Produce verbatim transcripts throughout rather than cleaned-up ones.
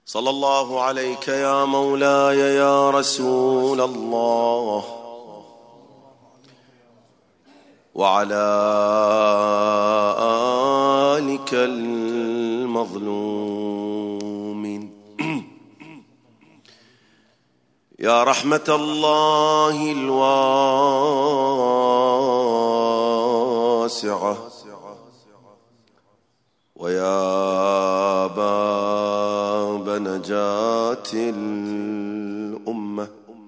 صلى الله عليك يا مولاي يا رسول الله وعلى آلك المظلومين يا رحمة الله الواسعة ويا باب نجاة الأمة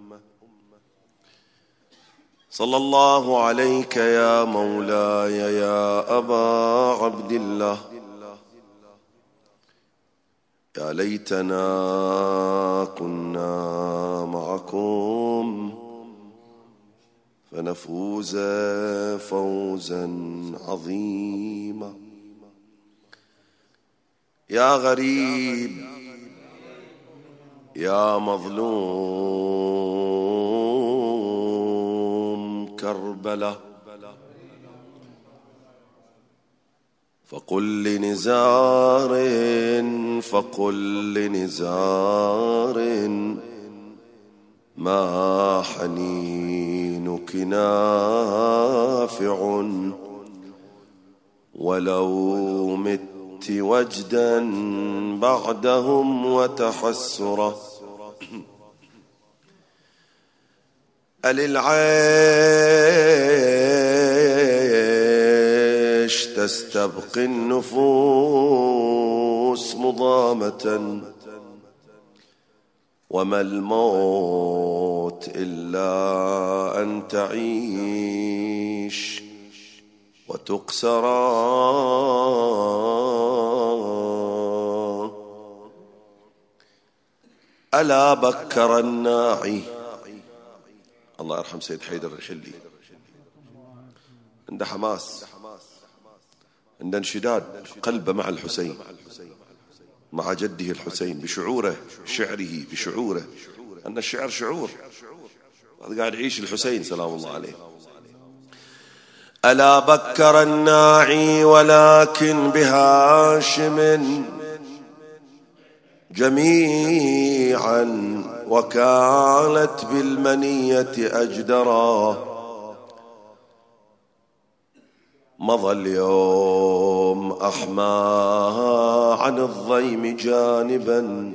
صلى الله عليك يا مولاي يا أبا عبد الله يا ليتنا كنا معكم فنفوز فوزا عظيما. يا غريب يا مظلوم كربلاء فقل لنزار فقل لنزار ما حنينك نافع ولو مت وجدا بعدهم وتحسرا. أللعيش تستبقي النفوس مضامة وما الموت إلا أن تعيش وتقسرا. ألا بكر الناعي الله يرحم سيد حيدر الحلي عنده حماس عنده انشداد قلبه مع الحسين مع جده الحسين بشعوره شعره بشعوره أن الشعر شعور هذا قاعد يعيش الحسين سلام الله عليه. ألا بكر الناعي ولكن بهاشم جميعا وكانت بالمنية أجدرا. مضى اليوم أحماها عن الضيم جانبا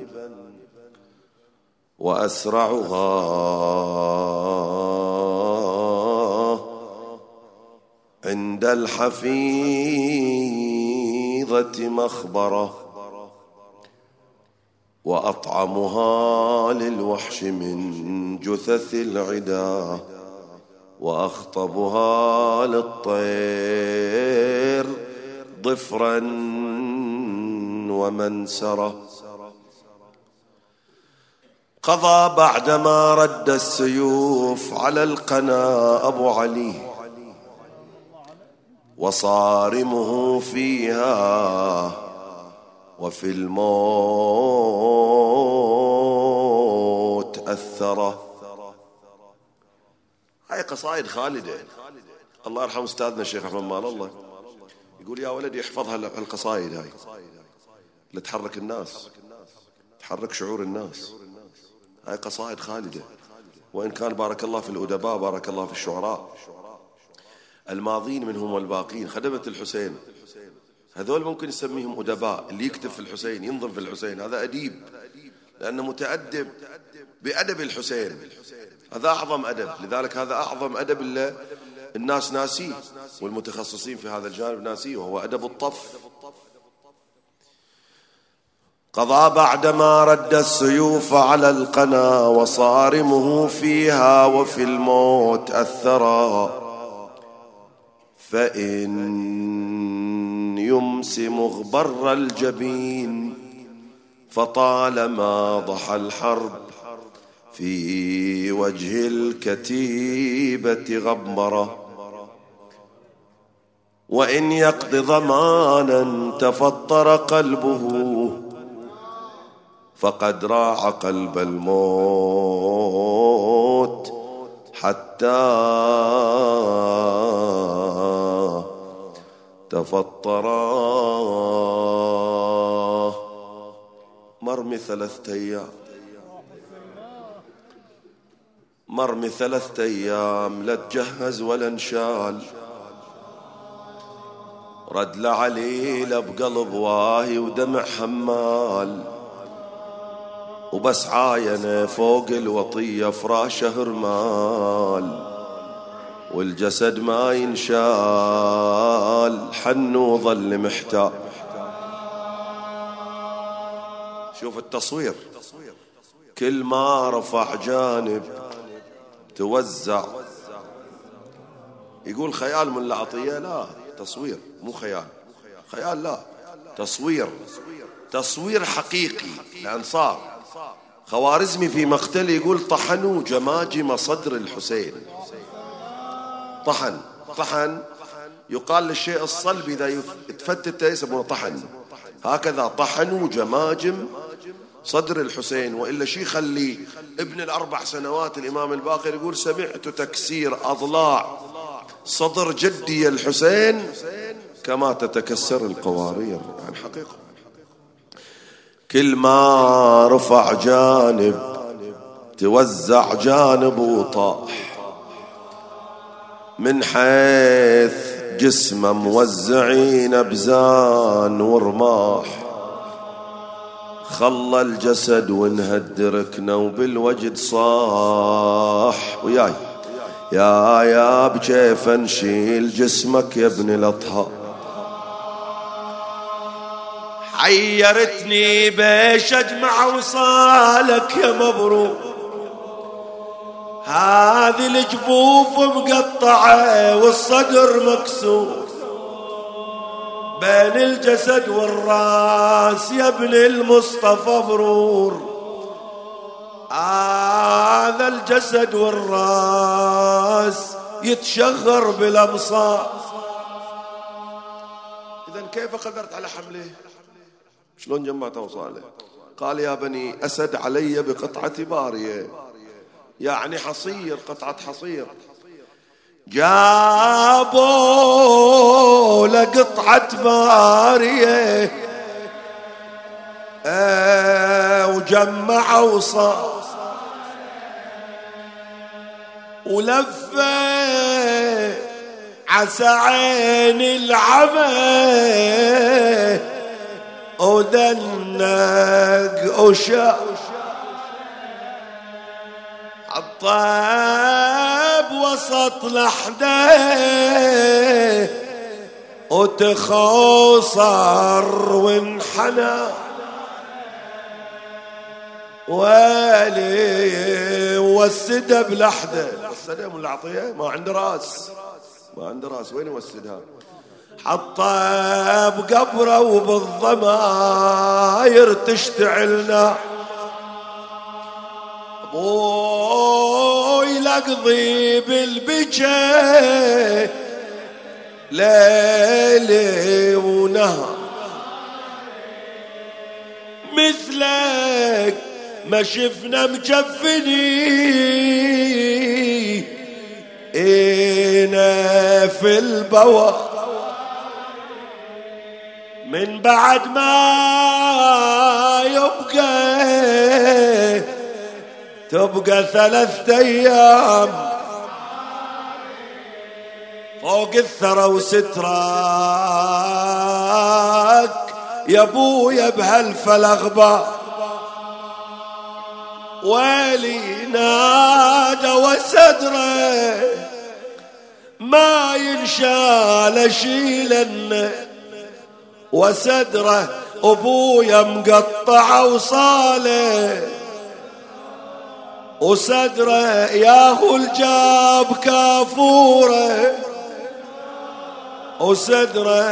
وأسرعها عند الحفيظة مخبرة وأطعمها للوحش من جثث العدا وأخطبها للطير ضفرا ومنسرة. قضى بعدما رد السيوف على القنا أبو علي وصارمه فيها وفي الموت أثره. هاي قصائد خالدة الله يرحم أستاذنا الشيخ أحمد مال الله يقول يا ولدي احفظها القصائد هاي لتحرك الناس تحرك شعور الناس. هاي قصائد خالدة وإن كان بارك الله في الأدباء بارك الله في الشعراء الماضين منهم والباقين خدمة الحسين هذول ممكن نسميهم أدباء. اللي يكتب في الحسين ينظم في الحسين هذا أديب لأنه متأدب بأدب الحسين هذا أعظم أدب. لذلك هذا أعظم أدب اللي الناس ناسيه والمتخصصين في هذا الجانب ناسيه وهو أدب الطف. قضى بعدما رد السيوف على القنا وصارمه فيها وفي الموت أثرا. فإن يمس مغبر الجبين فطالما ضحى الحرب في وجه الكتيبة غبرة. وإن يقض ضمانا تفطر قلبه فقد راع قلب الموت حتى تفطرا. مر مرمي ثلاثة أيام، مرمي ثلاثة أيام، لا تجهز ولا انشال، رد لعليل بقلب واهي ودمع حمال، وبس عاينه فوق الوطية فراشه رمال، والجسد ما ينشال، حن وظل محتاج. شوف التصوير، كل ما رفع جانب توزع. يقول خيال من العطية، لا تصوير مو خيال، خيال لا تصوير، تصوير حقيقي. الأنصار خوارزمي في مقتل يقول طحنوا جماجم صدر الحسين. طحن، طحن يقال للشيء الصلب إذا يتفتت يسمونه طحن، هكذا طحنوا جماجم صدر الحسين. وإلا شي خلي ابن الأربع سنوات الإمام الباقر يقول سمعت تكسير أضلاع صدر جدي الحسين كما تتكسر القوارير. يعني حقيقة كل ما رفع جانب توزع جانب وطاح، من حيث جسمه موزعين بزان ورماح، خلى الجسد وانهد ركنه وبالوجد صاح. وياي يا يا بكيف نشيل جسمك يا ابن الأطهار، حيرتني بيش اجمع وصالك يا مبروك، هذه الجفوف مقطعة والصدر مكسور، بين الجسد والراس يا ابن المصطفى برور، هذا الجسد والراس يتشغر بالأمصار. إذن كيف قدرت على حمله؟ شلون جمعته وصاله؟ قال يا بني أسد علي بقطعة بارية، يعني حصير، قطعة حصير، جابوا لقطعة بارية اه وجمعوا صار ولفه عسى عين العمى ودنق وشاف، الطيب وسط لحده وتخوصر وانحنى، ويلي وسده بلحده. وسده من العطية ما عنده راس، ما عنده راس، وين يوسدها؟ حطه بقبره وبالضماير تشتعلنا، ابوي لقضي بالبجا ليلي ونهار، مثلك ما شفنا مجفني انا في البوار، من بعد ما يبقى تبقى ثلاثة ايام فوق الثرى وسترك يا ابويا بهالفلغبة. ويلي نادى وصدره ما ينشال اشيلن، وصدره ابويا مقطع وصاله، وصدره ياهو الجاب كافوره، وصدره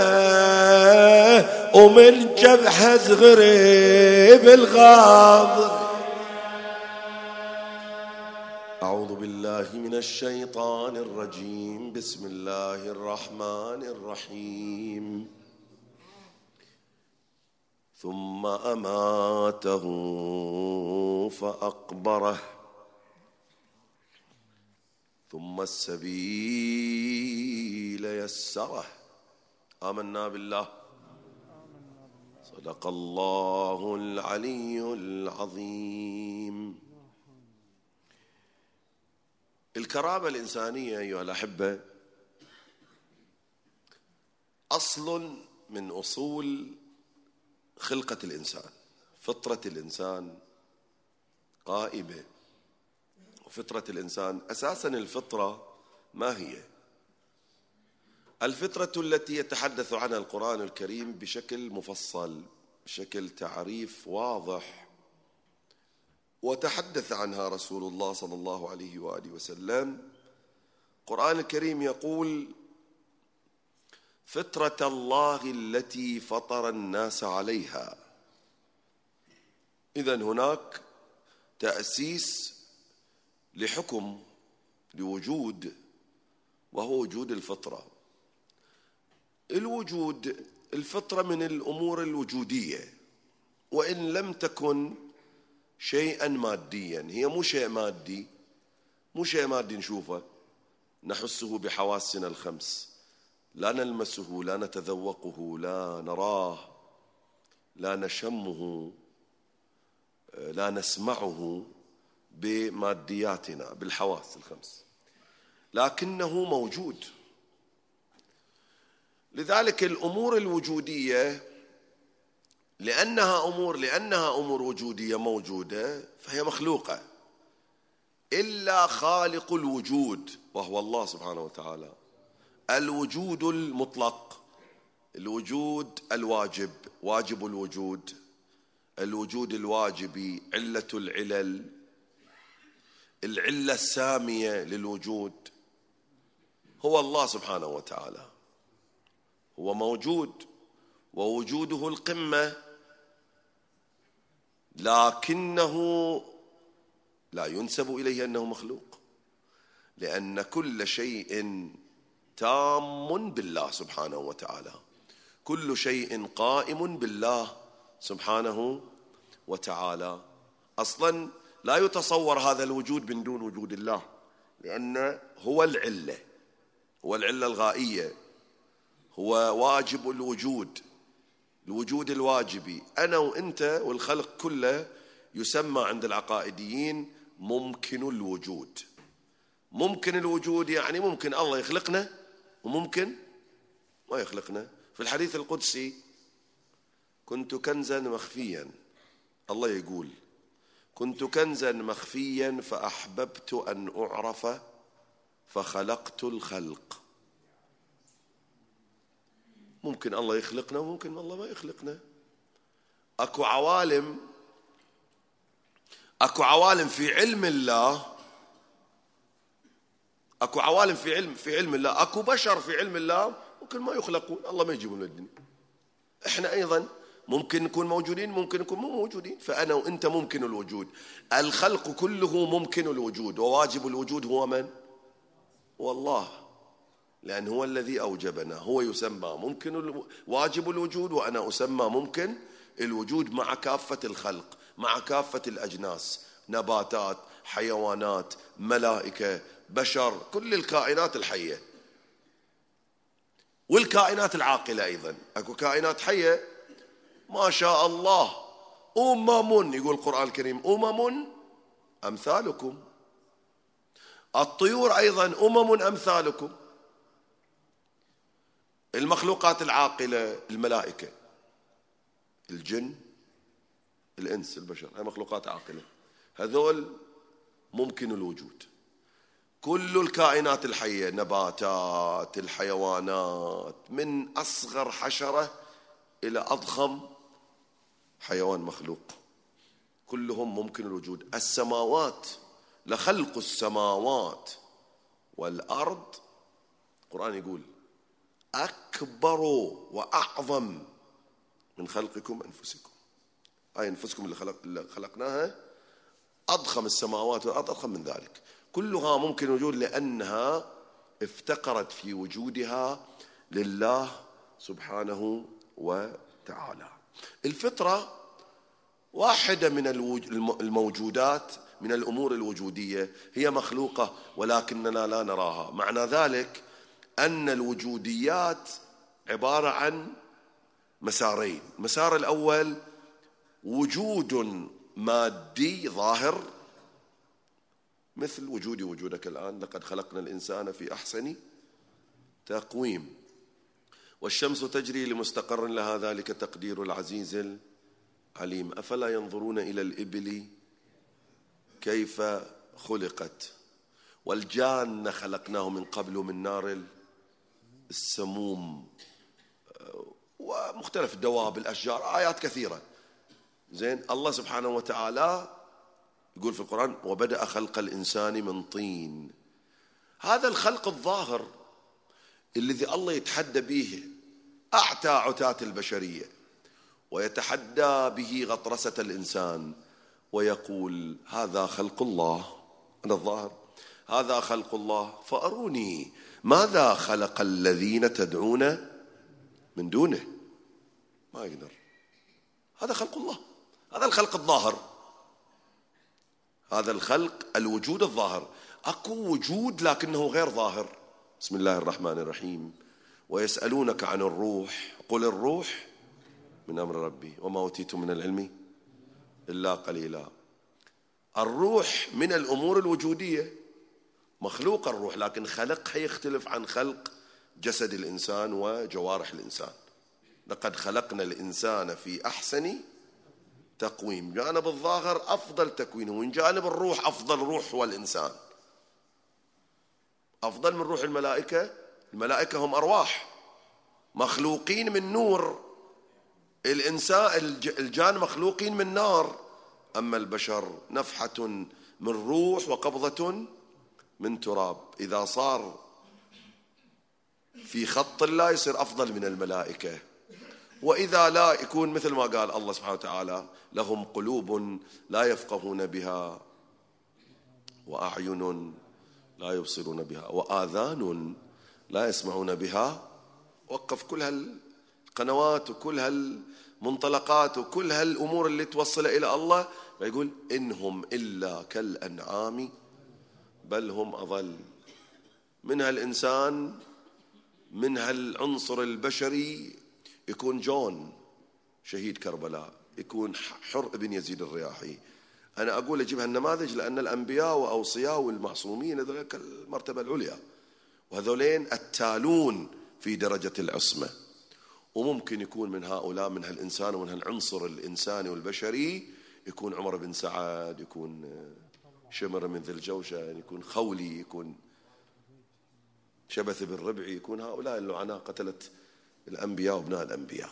ومن جبحه غريب الغاض. أعوذ بالله من الشيطان الرجيم، بسم الله الرحمن الرحيم. ثم أماته فأقبره ثم السبيل يسره. آمنا بالله. صدق صدق الله العلي العظيم. الكرامة الإنسانية أيها الأحبة أصل من أصول خلقة الإنسان. فطرة الإنسان قائمة، وفطرة الإنسان أساساً الفطرة ما هي؟ الفطرة التي يتحدث عنها القرآن الكريم بشكل مفصل، بشكل تعريف واضح، وتحدث عنها رسول الله صلى الله عليه وآله وسلم. القرآن الكريم يقول: فطرة الله التي فطر الناس عليها. إذن هناك تأسيس لحكم، لوجود، وهو وجود الفطرة. الوجود، الفطرة من الأمور الوجودية، وإن لم تكن شيئا ماديا. هي مو شيء مادي، مو شيء مادي نشوفه نحسه بحواسنا الخمس، لا نلمسه، لا نتذوقه، لا نراه، لا نشمه، لا نسمعه بمادياتنا بالحواس الخمس، لكنه موجود. لذلك الأمور الوجودية لأنها أمور لأنها أمور وجودية موجودة فهي مخلوقة، إلا خالق الوجود وهو الله سبحانه وتعالى، الوجود المطلق، الوجود الواجب، واجب الوجود، الوجود الواجبي، علة العلل، العلة السامية للوجود، هو الله سبحانه وتعالى. هو موجود ووجوده القمة، لكنه لا ينسب إليه أنه مخلوق، لأن كل شيء تام بالله سبحانه وتعالى، كل شيء قائم بالله سبحانه وتعالى. أصلا لا يتصور هذا الوجود من دون وجود الله، لأن هو العلة، هو العلة الغائية، هو واجب الوجود، الوجود الواجبي. أنا وإنت والخلق كله يسمى عند العقائديين ممكن الوجود. ممكن الوجود يعني ممكن الله يخلقنا وممكن ما يخلقنا. في الحديث القدسي: كنت كنزا مخفيا، الله يقول: كنت كنزا مخفيا فأحببت أن أعرف فخلقت الخلق. ممكن الله يخلقنا وممكن الله ما يخلقنا. أكو عوالم أكو عوالم في علم الله، أكو عوالم في علم في علم الله، أكو بشر في علم الله ممكن ما يخلقون، الله ما يجيبون الدنيا. إحنا أيضا ممكن نكون موجودين، ممكن نكون مو موجودين. فأنا وأنت ممكن الوجود. الخلق كله ممكن الوجود، وواجب الوجود هو من؟ هو الله، لأن هو الذي أوجبنا. هو يسمى ممكن واجب الوجود، وأنا أسمى ممكن الوجود، مع كافة الخلق، مع كافة الأجناس، نباتات، حيوانات، ملائكة، بشر، كل الكائنات الحية والكائنات العاقلة أيضا. أكو كائنات حية ما شاء الله، أمم، يقول القرآن الكريم: أمم أمثالكم. الطيور أيضا أمم أمثالكم. المخلوقات العاقلة، الملائكة، الجن، الإنس، البشر، هاي مخلوقات عاقلة، هذول ممكن الوجود. كل الكائنات الحية، نباتات، الحيوانات، من أصغر حشرة إلى أضخم حيوان مخلوق، كلهم ممكن الوجود. السماوات، لخلق السماوات والأرض، القرآن يقول: أكبر وأعظم من خلقكم أنفسكم. أي أنفسكم اللي, خلق اللي خلقناها أضخم السماوات والأرض، أضخم من ذلك. كلها ممكن وجود لأنها افتقرت في وجودها لله سبحانه وتعالى. الفطرة واحدة من الموجودات، من الأمور الوجودية، هي مخلوقة ولكننا لا نراها. معنى ذلك أن الوجوديات عبارة عن مسارين. المسار الأول وجود مادي ظاهر مثل وجودي وجودك الآن، لقد خلقنا الإنسان في أحسن تقويم، والشمس تجري لمستقر لها ذلك تقدير العزيز العليم. أفلا ينظرون إلى الإبل كيف خلقت، والجان خلقناه من قبل من نار السموم، ومختلف الدواب الأشجار، آيات كثيرة. زين، الله سبحانه وتعالى يقول في القرآن وبدأ خلق الإنسان من طين. هذا الخلق الظاهر الذي الله يتحدى به أعتى عتاة البشرية، ويتحدى به غطرسة الإنسان، ويقول هذا خلق الله، أنا الظاهر، هذا خلق الله فأروني ماذا خلق الذين تدعون من دونه. ما يقدر، هذا خلق الله، هذا الخلق الظاهر، هذا الخلق الوجود الظاهر. أكو وجود لكنه غير ظاهر. بسم الله الرحمن الرحيم. ويسألونك عن الروح قل الروح من أمر ربي وما أوتيتم من العلم إلا قليلا. الروح من الأمور الوجودية، مخلوق الروح، لكن خلقها يختلف عن خلق جسد الإنسان وجوارح الإنسان. لقد خلقنا الإنسان في أحسن تقويم. جانب الظاهر أفضل تكوينه، ومن جانب الروح أفضل روح هو الإنسان، أفضل من روح الملائكة. الملائكة هم أرواح مخلوقين من نور، الإنسان الجان مخلوقين من نار، أما البشر نفحة من روح وقبضة من تراب. إذا صار في خط الله يصير أفضل من الملائكة، وإذا لا يكون مثل ما قال الله سبحانه وتعالى لهم قلوب لا يفقهون بها وأعين لا يبصرون بها وآذان لا يسمعون بها. وقف كل هالقنوات وكل هالمنطلقات وكل هالأمور اللي توصل إلى الله، ويقول إنهم إلا كالأنعام بل هم أضل. من هالإنسان، من هالعنصر البشري يكون جون شهيد كربلاء، يكون حر ابن يزيد الرياحي. أنا أقول أجيب هالنماذج لأن الأنبياء وأوصياء والمعصومين هذول المرتبة العليا، وهذولين التالون في درجة العصمة. وممكن يكون من هؤلاء، من هالإنسان ومن هالعنصر الإنساني والبشري، يكون عمر بن سعد، يكون شمر من ذي الجوشن، يكون خولي، يكون شبث بن ربعي، يكون هؤلاء اللعناء قتلت الأنبياء وابناء الأنبياء.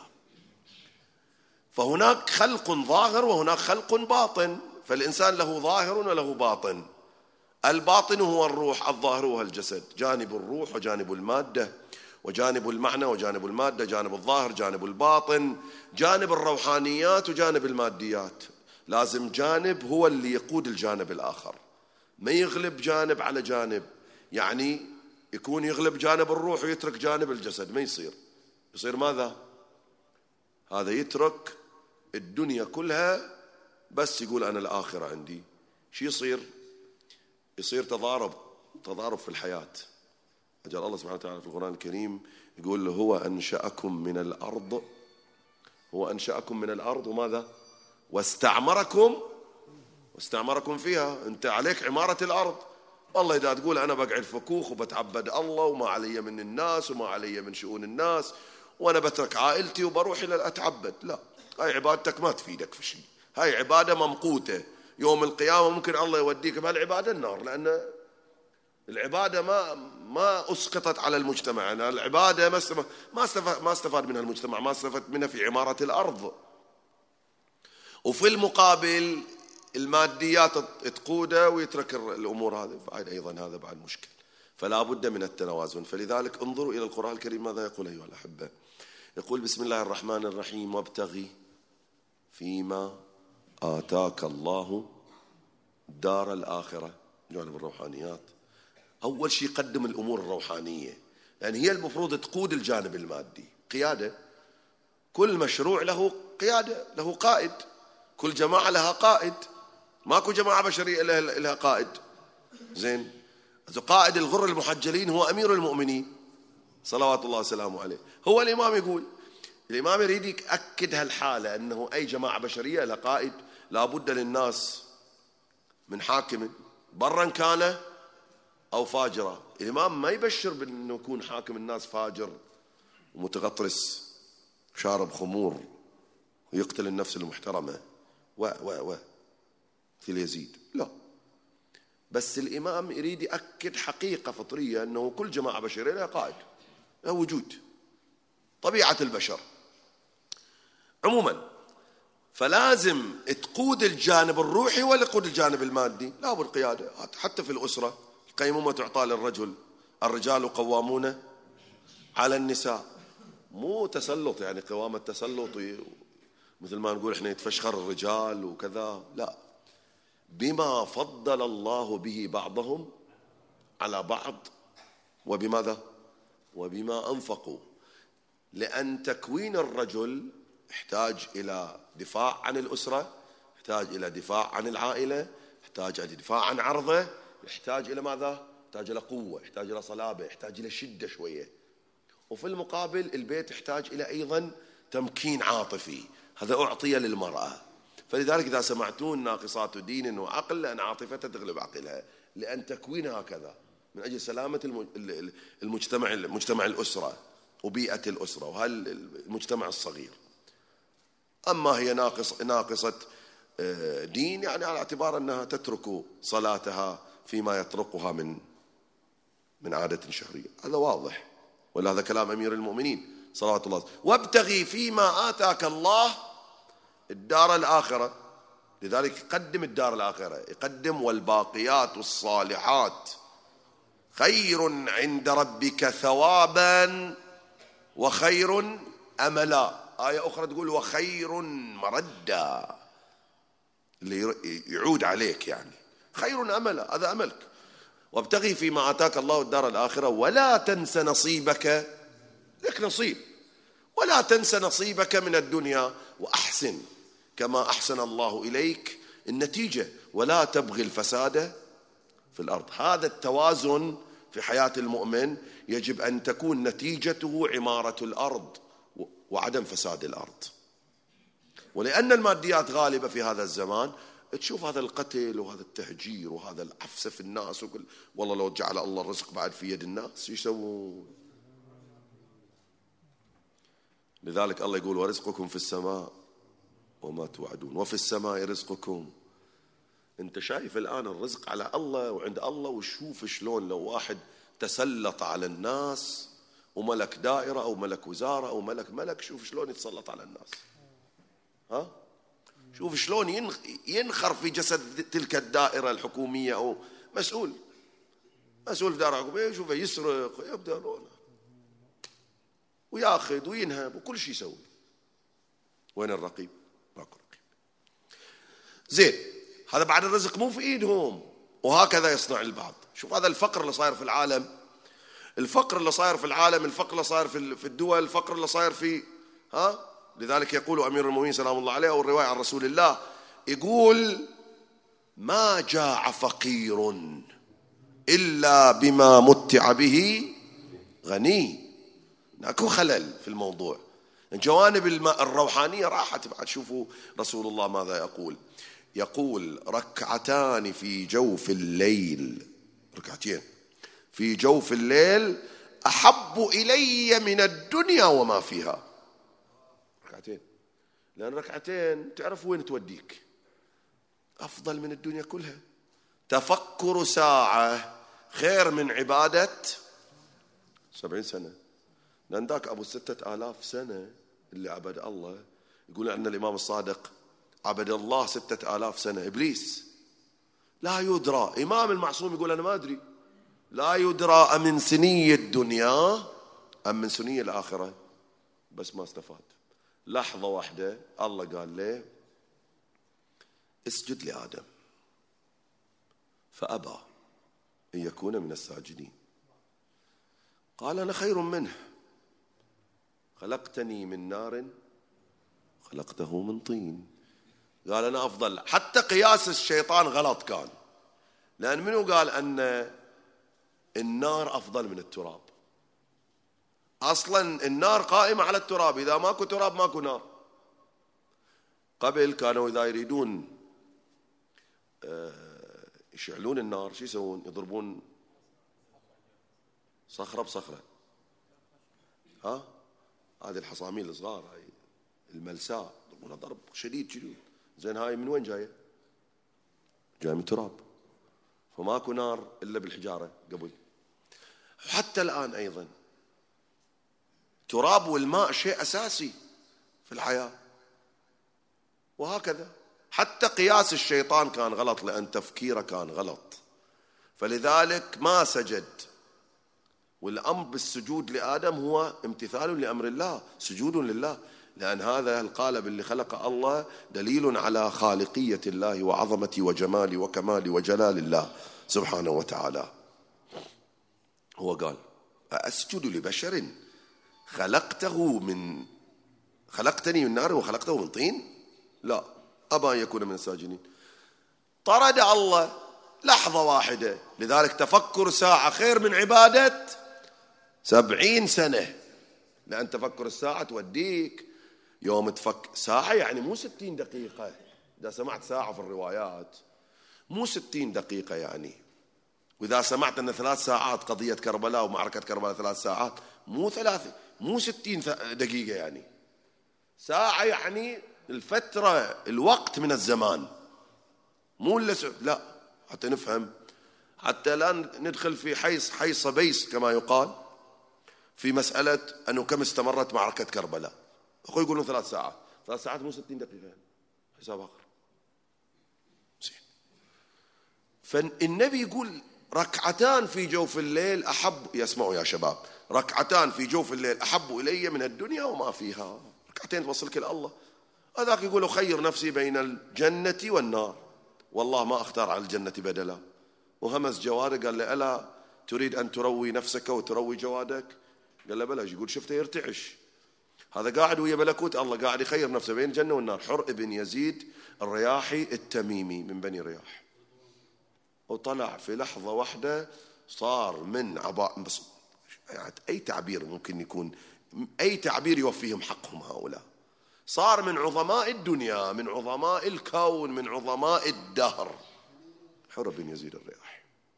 فهناك خلق ظاهر وهناك خلق باطن، فالإنسان له ظاهر وله باطن. الباطن هو الروح، الظاهر هو الجسد. جانب الروح وجانب المادة، وجانب المعنى وجانب المادة، جانب الظاهر جانب الباطن، جانب الروحانيات وجانب الماديات. لازم جانب هو اللي يقود الجانب الآخر، ما يغلب جانب على جانب. يعني يكون يغلب جانب الروح ويترك جانب الجسد، ما يصير. يصير ماذا؟ هذا يترك الدنيا كلها بس يقول أنا الآخرة عندي. شو يصير؟ يصير تضارب، تضارب في الحياة. أجل الله سبحانه وتعالى في القرآن الكريم يقول هو أنشأكم من الأرض، هو أنشأكم من الأرض وماذا؟ واستعمركم واستعمركم فيها. أنت عليك عمارة الأرض. والله إذا تقول أنا بقعد فكوخ وبتعبد الله وما علي من الناس وما علي من شؤون الناس وأنا بترك عائلتي وبروح إلى أتعبد، لا، هاي عبادتك ما تفيدك في شيء. هاي عبادة ممقوتة، يوم القيامة ممكن الله يوديك بهالعبادة النار، لأن العبادة ما ما أسقطت على المجتمع. يعني العبادة ما استفاد ما استفاد ما استفاد منها المجتمع، ما استفاد منها في عمارة الأرض. وفي المقابل الماديات تقوده ويترك الأمور هذه، بعد أيضا هذا بعد مشكل. فلا بد من التوازن. فلذلك انظروا إلى القرآن الكريم ماذا يقول أيها الأحبة. يقول بسم الله الرحمن الرحيم وابتغي فيما آتاك الله دار الآخرة. جانب الروحانيات أول شيء قدم الأمور الروحانية، يعني هي المفروض تقود الجانب المادي. قيادة، كل مشروع له قيادة، له قائد. كل جماعة لها قائد، ماكو جماعة بشرية لها قائد. زين، قائد الغر المحجلين هو أمير المؤمنين صلوات الله وسلامه عليه، هو الإمام. يقول الإمام يريد يأكد هالحالة أنه أي جماعة بشرية لها قائد، لا بد للناس من حاكم برا كان أو فاجرا. الإمام ما يبشر بأنه يكون حاكم الناس فاجر ومتغطرس شارب خمور ويقتل النفس المحترمة و و و مثل يزيد، لا. بس الإمام يريد يأكد حقيقة فطرية أنه كل جماعة بشرية لها قائد، لها وجود، طبيعة البشر عموما. فلازم تقود الجانب الروحي ولا تقود الجانب المادي؟ لا بالقيادة. حتى في الأسرة القيمومة تعطى للرجل، الرجال قوامون على النساء، مو تسلط يعني قوامة تسلط مثل ما نقول احنا يتفشخر الرجال وكذا، لا، بما فضل الله به بعضهم على بعض، وبماذا؟ وبما أنفقوا. لأن تكوين الرجل يحتاج إلى دفاع عن الأسرة، يحتاج إلى دفاع عن العائلة، يحتاج إلى دفاع عن عرضه، يحتاج إلى ماذا؟ يحتاج إلى قوة، يحتاج إلى صلابة، يحتاج إلى شدة شوية. وفي المقابل البيت يحتاج إلى أيضا تمكين عاطفي، هذا أعطي للمرأة. فلذلك إذا سمعتون ناقصات دين وعقل، لأن عاطفتها تغلب عقلها، لأن تكوينها هكذا من أجل سلامة المجتمع، المجتمع الأسرة وبيئة الأسرة وهالمجتمع الصغير. أما هي ناقص ناقصة دين يعني على اعتبار أنها تترك صلاتها فيما يطرقها من من عادة شهرية، هذا واضح. وهذا كلام أمير المؤمنين صلوات الله. وابتغي فيما آتاك الله الدار الآخرة، لذلك يقدم الدار الآخرة، يقدم والباقيات الصالحات خير عند ربك ثوابا وخير أملا. آية أخرى تقول وخير مردا، اللي يعود عليك يعني خير أملا، هذا أملك. وابتغي فيما آتاك الله الدار الآخرة ولا تنس نصيبك، لك نصيب، ولا تنس نصيبك من الدنيا وأحسن كما أحسن الله إليك. النتيجة ولا تبغي الفساد في الأرض. هذا التوازن في حياة المؤمن يجب أن تكون نتيجته عمارة الأرض وعدم فساد الأرض. ولأن الماديات غالبة في هذا الزمان، تشوف هذا القتل وهذا التهجير وهذا العفسة في الناس، وكل والله لو جعل الله الرزق بعد في يد الناس يسوون. لذلك الله يقول ورزقكم في السماء وما توعدون وفي السماء رزقكم. انت شايف الآن الرزق على الله وعند الله، وشوف شلون لو واحد تسلط على الناس وملك دائرة أو ملك وزارة أو ملك ملك، شوف شلون يتسلط على الناس. ها؟ شوف شلون ينخر في جسد تلك الدائرة الحكومية أو مسؤول مسؤول في دائرة حكومية، شوفه يسرق يبدأ لونه وياخذ وينهب وكل شيء يسوي. وين الرقيب؟ ماكو رقيب. زين، هذا بعد الرزق مو في ايدهم، وهكذا يصنع البعض. شوف هذا الفقر اللي صاير في العالم، الفقر اللي صاير في العالم، الفقر اللي صاير في الدول، الفقر اللي صاير في ها. لذلك يقول أمير المؤمنين سلام الله عليه، والرواية عن رسول الله يقول ما جاع فقير إلا بما متع به غني. اكو خلل في الموضوع، الجوانب الروحانية راحت. بعد شوفوا رسول الله ماذا يقول، يقول ركعتان في جوف الليل، ركعتين في جوف الليل أحب إلي من الدنيا وما فيها. ركعتين، لأن ركعتين تعرف وين توديك، أفضل من الدنيا كلها. تفكر ساعة خير من عبادة سبعين سنة. لأن ذاك أبو ستة آلاف سنة اللي عبد الله، يقول أن الإمام الصادق عبد الله ستة آلاف سنة. إبليس لا يدرى، إمام المعصوم يقول أنا ما أدري، لا يدرى أمن سني الدنيا أم من سني الآخرة، بس ما استفاد. لحظة واحدة الله قال له اسجد لآدم فأبى أن يكون من الساجدين. قال أنا خير منه، خلقتني من نار خلقته من طين. قال أنا أفضل. حتى قياس الشيطان غلط كان، لأن منو قال أن النار أفضل من التراب؟ أصلا النار قائمة على التراب، إذا ماكو تراب ماكو نار. قبل كانوا إذا يريدون يشعلون النار شو يسوون؟ يضربون صخرة بصخرة، ها هذه الحصاميل الصغار، هاي الملساء يضربونها ضرب شديد شديد. زين هاي من وين جاية؟ جاية من تراب، فماكو نار إلا بالحجارة قبل. حتى الآن أيضا تراب والماء شيء أساسي في الحياة، وهكذا حتى قياس الشيطان كان غلط لأن تفكيره كان غلط، فلذلك ما سجد. والأمر بالسجود لآدم هو امتثال لأمر الله، سجود لله، لأن هذا القالب اللي خلق الله دليل على خالقية الله وعظمة وجمال وكمال وجلال الله سبحانه وتعالى. هو قال أسجد لبشر خلقته من خلقتني من نار وخلقته من طين؟ لا، أبى أن يكون من الساجدين. طرد الله لحظة واحدة، لذلك تفكر ساعة خير من عبادة سبعين سنة، لأن تفكر الساعة توديك يوم تفكر ساعة، يعني مو ستين دقيقة. إذا سمعت ساعة في الروايات مو ستين دقيقة يعني، وإذا سمعت أن ثلاث ساعات قضية كربلاء ومعركة كربلاء ثلاث ساعات، مو ثلاثة مو ستين دقيقة يعني، ساعة يعني الفترة الوقت من الزمان، مو إلا لا، حتى نفهم، حتى لا ندخل في حيص حيص بيس كما يقال في مسألة أنه كم استمرت معركة كربلاء. أخوي يقولون ثلاث ساعات، ثلاث ساعات مو ستين دقيقة يعني. حساب آخر. زين. فالنبي يقول ركعتان في جوف الليل أحب، يسمعوا يا شباب، ركعتان في جوف الليل أحب إلي من الدنيا وما فيها. ركعتين توصلك إلى الله. هذاك يقول خير نفسي بين الجنة والنار، والله ما أختار على الجنة بدلا. وهمس جواده قال له ألا تريد أن تروي نفسك وتروي جوادك؟ قال له بلاش. يقول شفته يرتعش، هذا قاعد ويا ملكوت الله، قاعد يخير نفسه بين الجنة والنار. حر ابن يزيد الرياحي التميمي من بني رياح، وطلع في لحظة واحدة صار من عباء، بس يعني أي تعبير ممكن يكون، أي تعبير يوفيهم حقهم هؤلاء، صار من عظماء الدنيا، من عظماء الكون، من عظماء الدهر. حر بن يزيد الرياحي،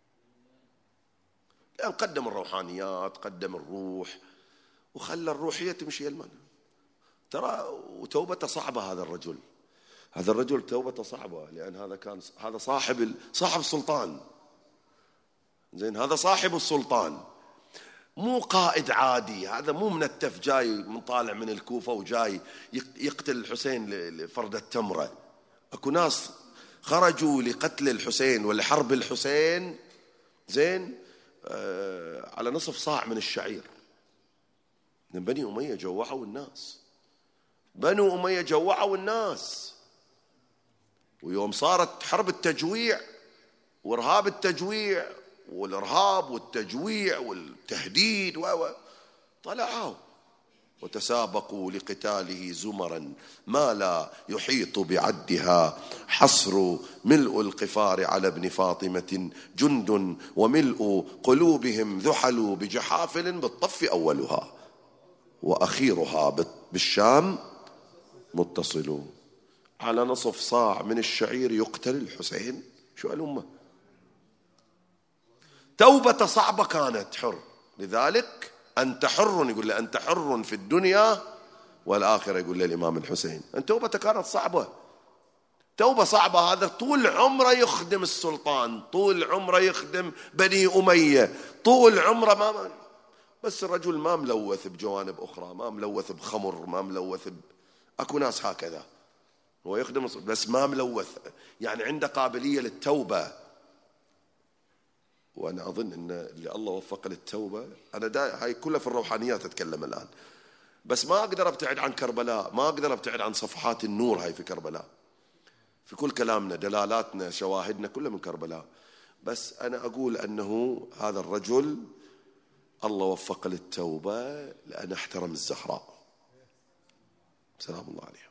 لأن قدم الروحانيات، قدم الروح، وخلى الروحية تمشي المنى. ترى وتوبته صعبة هذا الرجل، هذا الرجل توبته صعبة، لأن هذا كان هذا صاحب صاحب السلطان. زين، هذا صاحب السلطان، مو قائد عادي، هذا مو منتف جاي من طالع من الكوفة وجاي يقتل الحسين لفرد التمرة. اكو ناس خرجوا لقتل الحسين ولحرب الحسين، زين، آه على نصف صاع من الشعير. من بني أمية جوعوا الناس، بنو أمية جوعوا الناس. ويوم صارت حرب التجويع وإرهاب التجويع والإرهاب والتجويع والتهديد و طلعوا وتسابقوا لقتاله زمرا ما لا يحيط بعدها، حصر ملء القفار على ابن فاطمة جند، وملء قلوبهم ذحل بجحافل بالطف أولها وأخيرها بالشام متصل. على نصف صاع من الشعير يقتل الحسين. شو الأمة؟ توبة صعبة كانت. حر، لذلك أنت حر، يقول له أنت حر في الدنيا والآخرة، يقول له الإمام الحسين أن توبته كانت صعبة، توبة صعبة. هذا طول عمره يخدم السلطان، طول عمره يخدم بني أمية، طول عمره ما بس الرجل ما ملوث بجوانب أخرى، ما ملوث بخمر، ما ملوث ب... أكو ناس هكذا، هو يخدم بس ما ملوث، يعني عنده قابلية للتوبة. وأنا أظن أن اللي الله وفق للتوبة، أنا دا هاي كلها في الروحانيات أتكلم الآن، بس ما أقدر أبتعد عن كربلاء، ما أقدر أبتعد عن صفحات النور هاي في كربلاء، في كل كلامنا دلالاتنا شواهدنا كلها من كربلاء. بس أنا أقول أنه هذا الرجل الله وفق للتوبة لأن احترم الزهراء سلام الله عليها.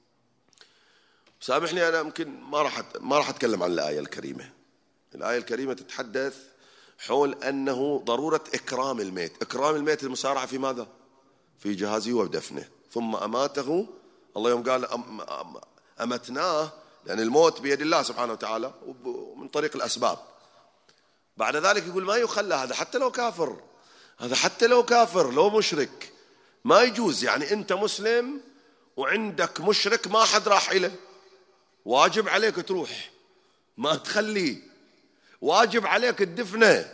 سامحني أنا يمكن ما راح ما راح أتكلم عن الآية الكريمة. الآية الكريمة تتحدث حول أنه ضرورة إكرام الميت. إكرام الميت المسارعة في ماذا؟ في جهازه ودفنه، ثم أماته الله. يوم قال أم أم أمتناه، لأن الموت بيد الله سبحانه وتعالى ومن طريق الأسباب. بعد ذلك يقول ما يخلى، هذا حتى لو كافر، هذا حتى لو كافر لو مشرك ما يجوز. يعني أنت مسلم وعندك مشرك ما حد راح إله، واجب عليك تروح، ما تخليه، واجب عليك تدفنه،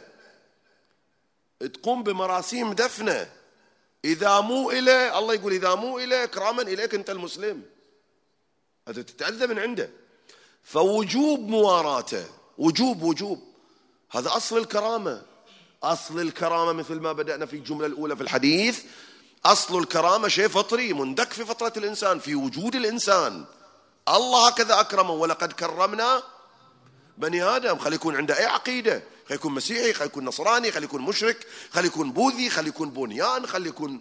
تقوم بمراسيم دفنه. إذا مو إله، الله يقول إذا مو إله إكراما إليك أنت المسلم، هذا تتأذى من عنده. فوجوب مواراته، وجوب وجوب، هذا أصل الكرامة. أصل الكرامة مثل ما بدأنا في الجملة الأولى في الحديث، أصل الكرامة شيء فطري مندك في فطرة الإنسان، في وجود الإنسان. الله هكذا أكرمه، ولقد كرمنا بني آدم. خلي يكون عنده أي عقيدة، خلي يكون مسيحي، خلي يكون نصراني، خلي يكون مشرك، خلي يكون بوذي، خلي يكون بونيان، خلي يكون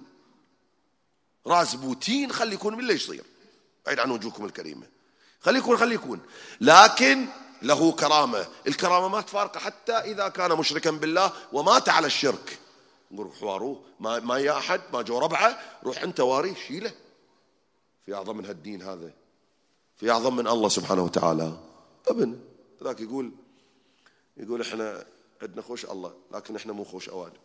رازبوتين، خلي يكون من اللي يصير بعيد عن وجوهكم الكريمة، خلي يكون خلي يكون لكن له كرامة. الكرامة ما تفارقه حتى إذا كان مشركا بالله ومات على الشرك. نقول حواروه ما ما يا أحد ما جو ربعه، روح أنت واريه شيله. في أعظم من هالدين هذا، في أعظم من الله سبحانه وتعالى ابن ذاك. يقول يقول إحنا عندنا خوش الله لكن إحنا مو خوش أوادم.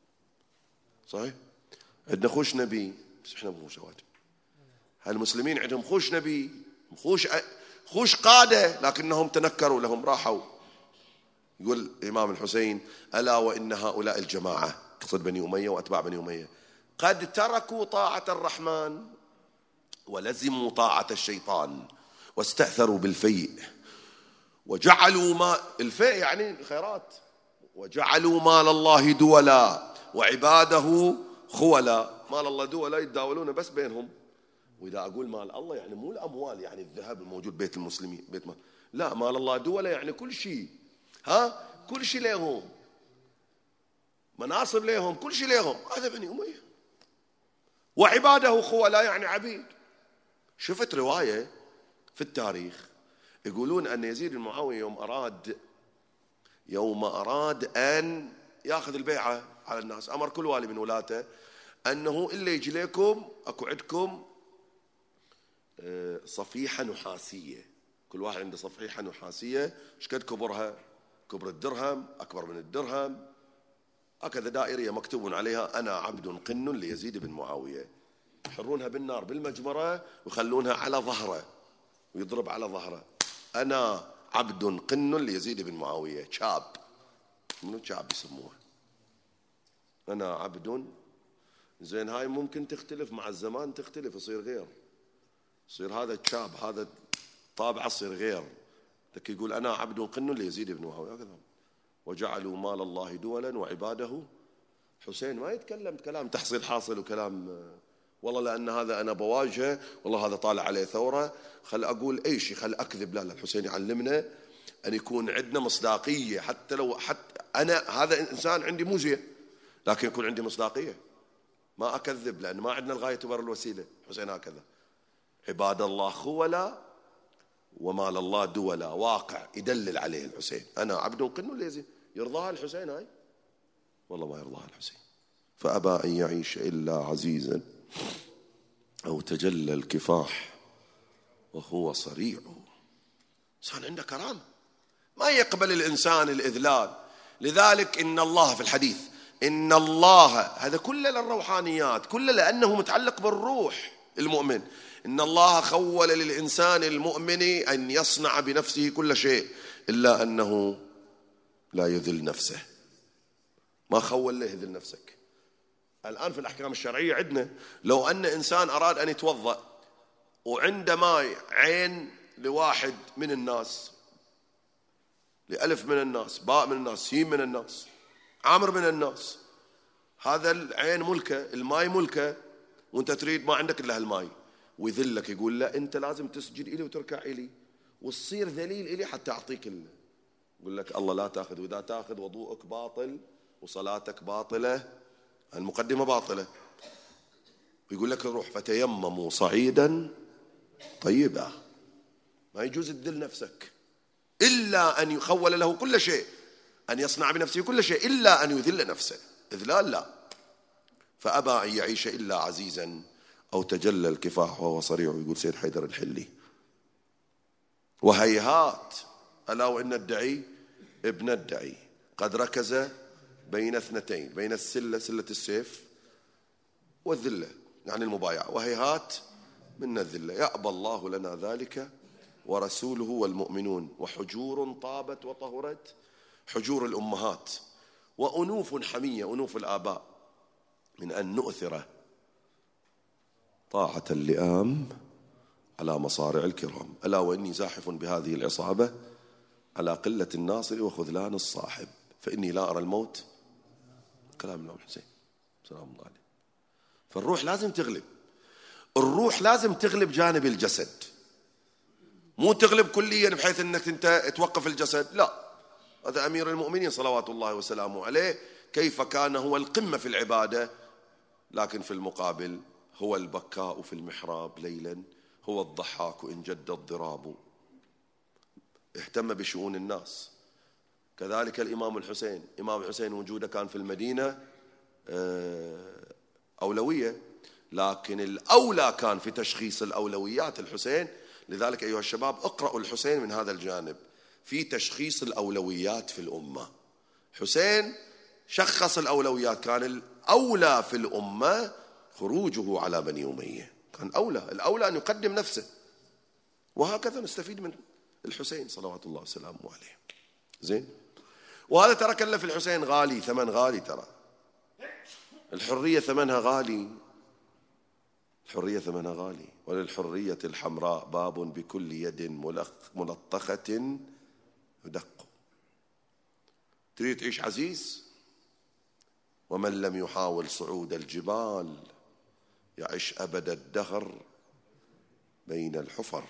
صحيح؟ عندنا خوش نبي بس إحنا مو خوش أوادم. هالمسلمين عندهم خوش نبي، خوش خوش قادة، لكنهم تنكروا لهم راحوا. يقول الإمام الحسين ألا وإن هؤلاء الجماعة، تقصد بني أمية وأتباع بني أمية، قد تركوا طاعة الرحمن ولزموا طاعة الشيطان واستأثروا بالفيء وجعلوا ما الفيء يعني الخيرات، وجعلوا مال الله دولا وعباده خولا. مال الله دولا يتداولون بس بينهم. وإذا أقول مال الله يعني مو الأموال، يعني الذهب الموجود بيت المسلمين بيت مال، لا، مال الله دولا يعني كل شيء، ها كل شيء لهم، مناصب لهم، كل شيء لهم. هذا بني أمية. وعباده خولا يعني عبيد. شفت رواية في التاريخ يقولون أن يزيد بن معاوية يوم أراد يوم أراد أن يأخذ البيعة على الناس، أمر كل والي من ولاته أنه إلا يجي لكم أكو عندكم صفيحة نحاسية، كل واحد عنده صفيحة نحاسية، شكد كبرها؟ كبر الدرهم، أكبر من الدرهم، هكذا دائرية مكتوب عليها أنا عبد قن ليزيد بن معاوية. يحرونها بالنار بالمجمرة ويخلونها على ظهره ويضرب على ظهره، أنا عبد قن ليزيد بن معاوية. شاب، منو شاب يسموه؟ أنا عبد. زين هاي ممكن تختلف مع الزمان، تختلف يصير غير، يصير هذا شاب هذا طابعه يصير غير. لك يقول أنا عبد قن ليزيد بن معاوية هكذا. وجعلوا مال الله دولا وعباده. حسين ما يتكلم كلام تحصيل حاصل وكلام والله لأن هذا أنا بواجهه، والله هذا طالع عليه ثورة، خل أقول أي شيء، خل أكذب. لا لا، الحسين يعلمنا أن يكون عندنا مصداقية، حتى لو حتى أنا هذا إنسان عندي مو زين لكن يكون عندي مصداقية، ما أكذب، لأن ما عندنا الغاية تبرر الوسيلة. حسين هكذا. عباد الله خولا ومال الله دولا، واقع يدلل عليه الحسين. أنا عبد قن ليزيد. يرضاها الحسين هاي؟ والله ما يرضاها الحسين. فأبى أن يعيش إلا عزيزا أو تجلى الكفاح وهو صريع. صار عنده كرامة، ما يقبل الإنسان الإذلال. لذلك إن الله في الحديث إن الله، هذا كله للروحانيات، كله لأنه متعلق بالروح المؤمن. إن الله خول للإنسان المؤمن أن يصنع بنفسه كل شيء إلا أنه لا يذل نفسه. ما خول له يذل نفسك. الآن في الأحكام الشرعية عندنا لو أن إنسان أراد أن يتوضأ وعنده ماء عين لواحد من الناس، لألف من الناس، باء من الناس، سين من الناس، عامر من الناس، هذا العين ملكه، الماء ملكه، وانت تريد ما عندك إلا هالماء، ويذلك يقول لا أنت لازم تسجد إلي وتركع إلي وتصير ذليل إلي حتى أعطيك ال... يقول لك الله لا تأخذ، وإذا تأخذ وضوءك باطل وصلاتك باطلة، المقدمة باطلة. يقول لك روح فتيمموا صعيدا طيبا. ما يجوز تذل نفسك إلا أن يخول له كل شيء، أن يصنع بنفسه كل شيء إلا أن يذل نفسه. إذلال لا. فأبى أن يعيش إلا عزيزا أو تجلى الكفاح وهو صريع، يقول سيد حيدر الحلي. وهيهات ألا وإن الدعي ابن الدعي قد ركز بين اثنتين، بين السلة سلة السيف والذلة يعني المبايعة، وهيهات من الذلة، يأبى الله لنا ذلك ورسوله والمؤمنون. وحجور طابت وطهرت، حجور الأمهات، وأنوف حمية أنوف الآباء، من أن نؤثر طاعة اللئام على مصارع الكرام. ألا وإني زاحف بهذه العصابة على قلة الناصر وخذلان الصاحب، فإني لا أرى الموت. كلام الإمام الحسين سلام الله عليه. فالروح لازم تغلب، الروح لازم تغلب جانب الجسد، مو تغلب كليا بحيث أنك أنت توقف الجسد، لا. هذا أمير المؤمنين صلوات الله وسلامه عليه كيف كان هو القمة في العبادة، لكن في المقابل هو البكاء في المحراب ليلا، هو الضحاك إن جد الضراب، اهتم بشؤون الناس. كذلك الإمام الحسين، إمام الحسين وجوده كان في المدينة أولوية، لكن الأولى كان في تشخيص الأولويات الحسين. لذلك أيها الشباب اقرأوا الحسين من هذا الجانب في تشخيص الأولويات في الأمة. حسين شخص الأولويات، كان الأولى في الأمة خروجه على بني أمية، كان أولى، الأولى أن يقدم نفسه. وهكذا نستفيد من الحسين صلوات الله وسلامه عليه. زين. وهذا ترى كلف الحسين غالي، ثمن غالي، ترى الحرية ثمنها غالي، الحرية ثمنها غالي. وللحرية الحمراء باب بكل يد ملطخة يدق. تريد تعيش عزيز؟ ومن لم يحاول صعود الجبال يعيش أبد الدهر بين الحفر.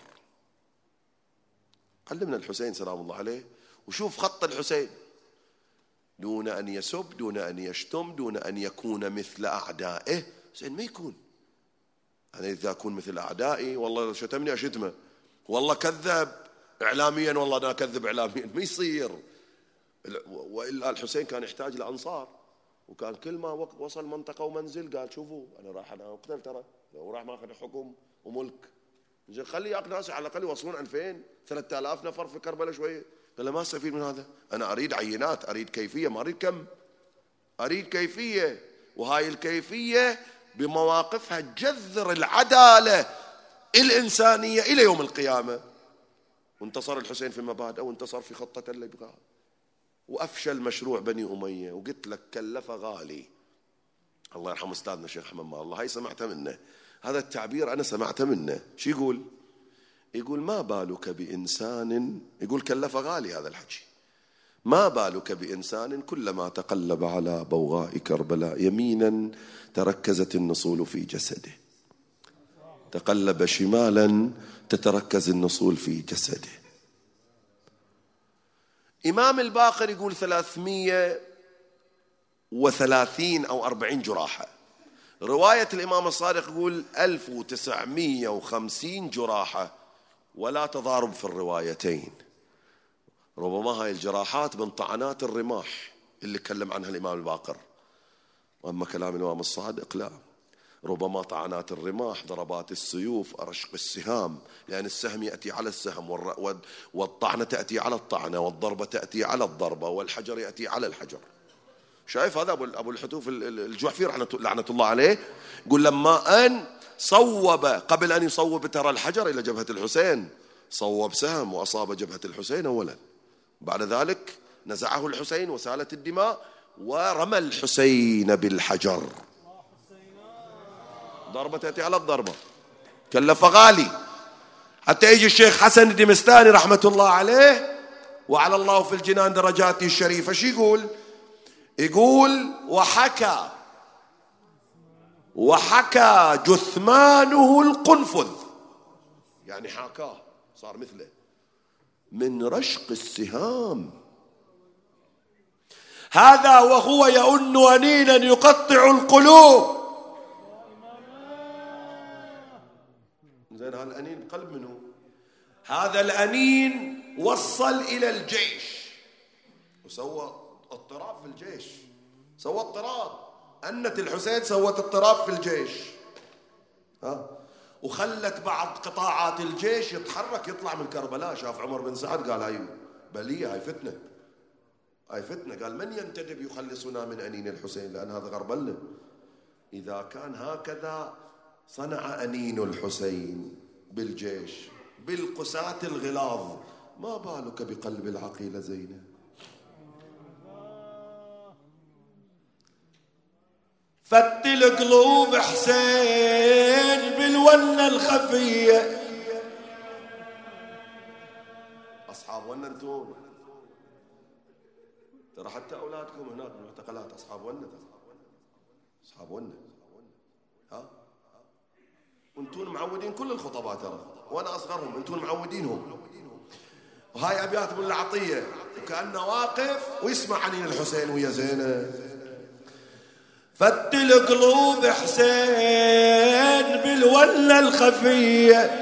علمنا الحسين سلام الله عليه. وشوف خط الحسين، دون أن يسب، دون أن يشتم، دون أن يكون مثل أعدائه. زين ما يكون. أنا إذا أكون مثل أعدائي، والله شتمني أشتمه، والله كذب إعلاميا، والله أنا أكذب إعلاميا، ما يصير. وإلا الحسين كان يحتاج لأنصار، وكان كل ما وصل منطقة ومنزل قال شوفوا أنا راح أنا أقتل، ترى لو راح ما أخذ حكم وملك، زين خلي ناس على الأقل يوصلون ألفين ثلاثة آلاف نفر في كربلاء شوية. قال ما استفيد من هذا، أنا أريد عينات، أريد كيفية، ما أريد كم، أريد كيفية. وهاي الكيفية بمواقفها جذر العدالة الإنسانية إلى يوم القيامة. وانتصر الحسين في مبادئه، وانتصر في خطة اللي يبغاها، وأفشل مشروع بني أمية. وقلت لك كلفه غالي. الله يرحم أستاذنا الشيخ أحمد مال الله، هاي سمعت منه هذا التعبير، أنا سمعت منه. شو يقول؟ يقول ما بالك بإنسان، يقول كلفه غالي هذا الحكي، ما بالك بإنسان كلما تقلب على بوغاء كربلاء يمينا تركزت النصول في جسده، تقلب شمالا تتركز النصول في جسده. إمام الباقر يقول ثلاثمية وثلاثين أو أربعين جراحة. رواية الإمام الصادق يقول ألف وتسعمية وخمسين جراحة، ولا تضارب في الروايتين. ربما هاي الجراحات من طعنات الرماح اللي تكلم عنها الإمام الباقر، وأما كلام الإمام الصادق لا، ربما طعنات الرماح، ضربات السيوف، أرشق السهام، لأن السهم يأتي على السهم، والطعنة تأتي على الطعنة، والضربة تأتي على الضربة، والحجر يأتي على الحجر. شايف هذا أبو الحتوف الجحفي لعنة الله عليه يقول لما أن صوب، قبل أن يصوب ترى الحجر إلى جبهة الحسين، صوب سهم وأصاب جبهة الحسين أولا، بعد ذلك نزعه الحسين وسالت الدماء، ورمى الحسين بالحجر. ضربة تأتي على الضربة. كلف غالي. حتى يجي الشيخ حسن الدمستاني رحمة الله عليه وعلى الله في الجنان درجاته الشريفة، شو يقول؟ يقول وحكى وحكى جثمانه القنفذ، يعني حاكاه صار مثله، من رشق السهام، هذا وهو يؤن أنينا يقطع القلوب. زين هذا الأنين بقلب منه، هذا الأنين وصل إلى الجيش وسوى اضطراب في الجيش، سوى اضطراب، أنت الحسين سوت اضطراب في الجيش، ها، وخلت بعض قطاعات الجيش يتحرك يطلع من كربلاء. شاف عمر بن سعد قال هاي بلية، هاي فتنة، هاي فتنة. قال من ينتدب يخلصنا من أنين الحسين، لأن هذا غربلنا. إذا كان هكذا صنع أنين الحسين بالجيش بالقساة الغلاظ، ما بالك بقلب العقيلة زينب. فتل قلوب حسين بالونة الخفية. أصحاب ونة انتم، ترى حتى أولادكم هناك بالمعتقلات أصحاب ونة، أصحاب ونة، ها، وانتون معودين كل الخطباء ترى، وأنا أصغرهم، انتون معودينهم. وهاي أبيات من العطية وكأنه واقف ويسمع عن الحسين ويا زينب. فتل قلوب حسين بالونة الخفية،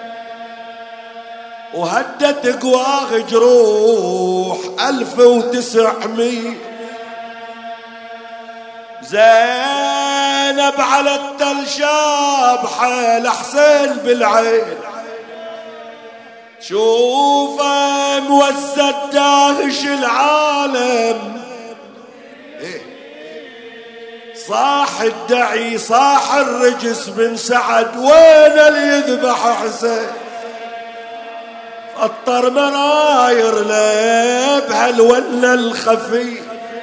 وهدت قواغ جروح ألف وتسعمية. زينب على التل شابحة لحسين بالعين، شوفه موسد داهش العالم. صاح الدعي صاح الرجس بن سعد، وين اللي يذبح حسين؟ فطر مراير له بهالونة الخفي،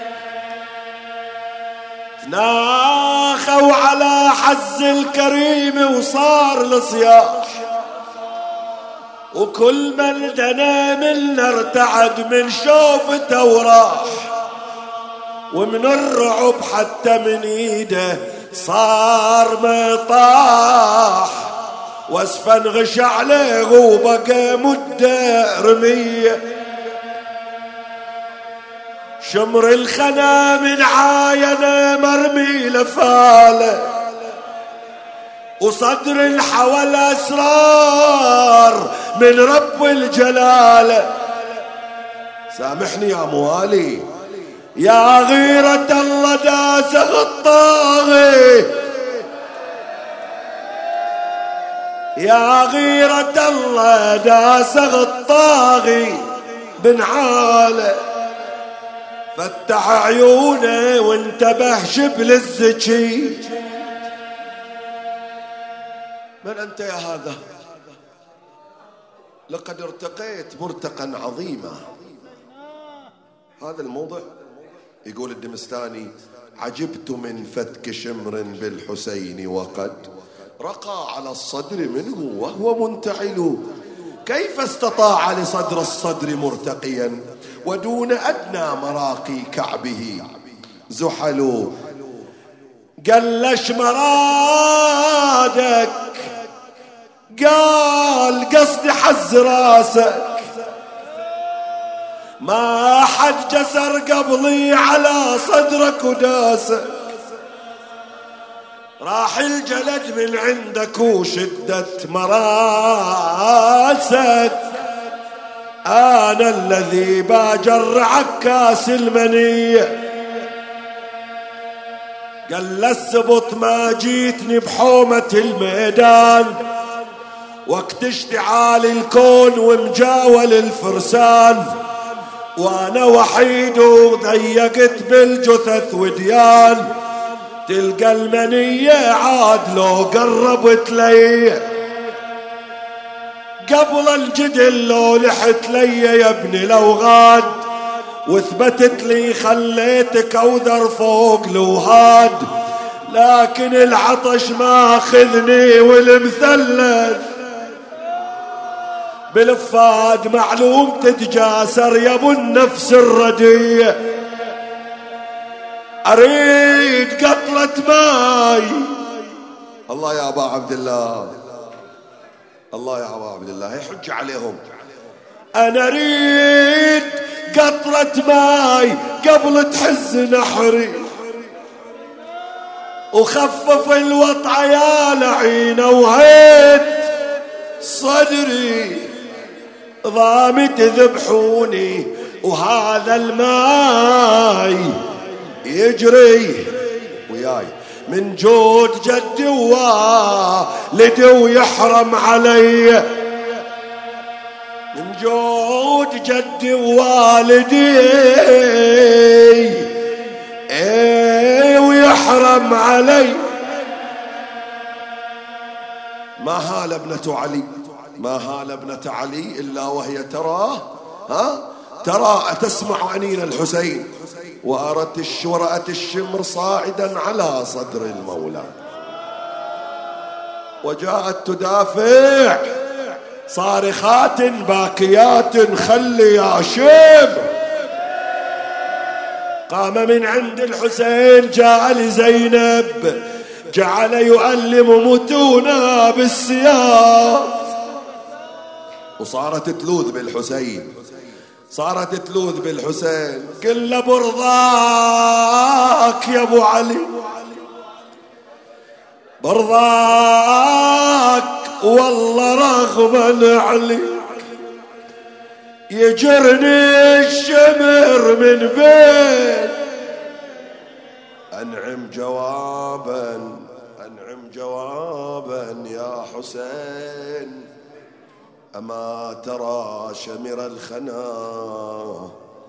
تناخوا على حز الكريم وصار لصياح، وكل من دنا منا ارتعد من شوفته وراح، ومن الرعب حتى من ايده صار مطاح، واسفا غش عليه وبقى مدة رمية. شمر الخنا من عاينه مرمي لفاله، وصدر الحول اسرار من رب الجلاله. سامحني يا موالي، يا غيرة الله داسه الطاغي، يا غيرة الله داسه الطاغي بن عاله. فتح عيونه وانتبه شبل الزكي. من أنت يا هذا؟ لقد ارتقيت مرتقا عظيما. هذا الموضع يقول الدمستاني: عجبت من فتك شمر بالحسين وقد رقى على الصدر منه وهو منتعل. كيف استطاع لصدر الصدر مرتقيا ودون أدنى مراقي كعبه زحل؟ قلش مرادك، قال قصدي حز راسك، ما حد جسر قبلي على صدرك وداسك. راح الجلد من عندك وشدت مراسك، أنا الذي باجر عكاس المنية. قال السبط ما جيتني بحومة الميدان، وقت اشتعال الكون ومجاول الفرسان، وانا وحيد وضيقت بالجثث وديان. تلقى المنية عاد لو قربت لي، قبل الجدل لو لحت لي يا ابني لو غاد، وثبتت لي خليتك اوذر فوق الوهاد. لكن العطش ما اخذني والمثلث بالفاد معلوم تتجاسر يا ابو النفس الردية. اريد قطرة ماي. الله يا ابا عبد الله، الله يا ابا عبد الله، هي حجة عليهم. انا اريد قطرة ماي قبل تحز نحري، وخفف الوطع يا لعينه وهيت صدري. ضامي تذبحوني وهذا الماي يجري، ويا من جود جدي ووالدي ويحرم علي، من جود جدي ووالدي ايه ويحرم علي. ما هال ابنة علي، ما هال ابنة علي إلا وهي ترى ها ترى تسمع أنين الحسين، وأرت ورأت الشمر صاعدا على صدر المولى، وجاءت تدافع صارخات باكيات خلي يا شمر. قام من عند الحسين جاء لزينب جعل يؤلم متونا بالسياف، وصارت تلوذ بالحسين، صارت تلوذ بالحسين. كل برضاك يا ابو علي، برضاك والله رغما عليك، يجرني الشمر من بين. أنعم جوابا أنعم جوابا يا حسين، أما ترى شمر الخنا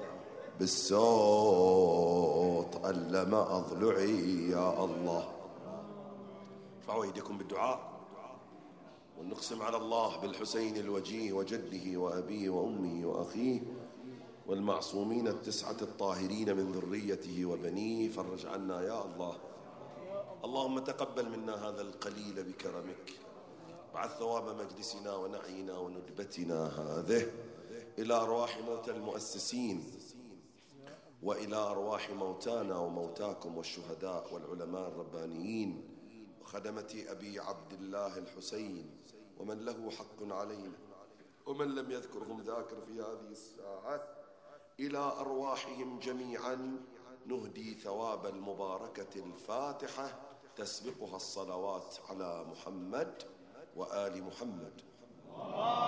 بالصوت ألم أضلعي. يا الله ارفعوا أيديكم بالدعاء ونقسم على الله بالحسين الوجيه وجده وأبيه وأمه وأخيه والمعصومين التسعة الطاهرين من ذريته وبنيه. فرج عنا يا الله. اللهم تقبل منا هذا القليل بكرمك، بعد ثواب مجلسنا ونعينا وندبتنا هذه إلى أرواح موتى المؤسسين، وإلى أرواح موتانا وموتاكم والشهداء والعلماء الربانيين وخدمة أبي عبد الله الحسين ومن له حق علينا ومن لم يذكرهم ذاكر في هذه الساعة. إلى أرواحهم جميعا نهدي ثواب المباركة الفاتحة تسبقها الصلوات على محمد وآل محمد.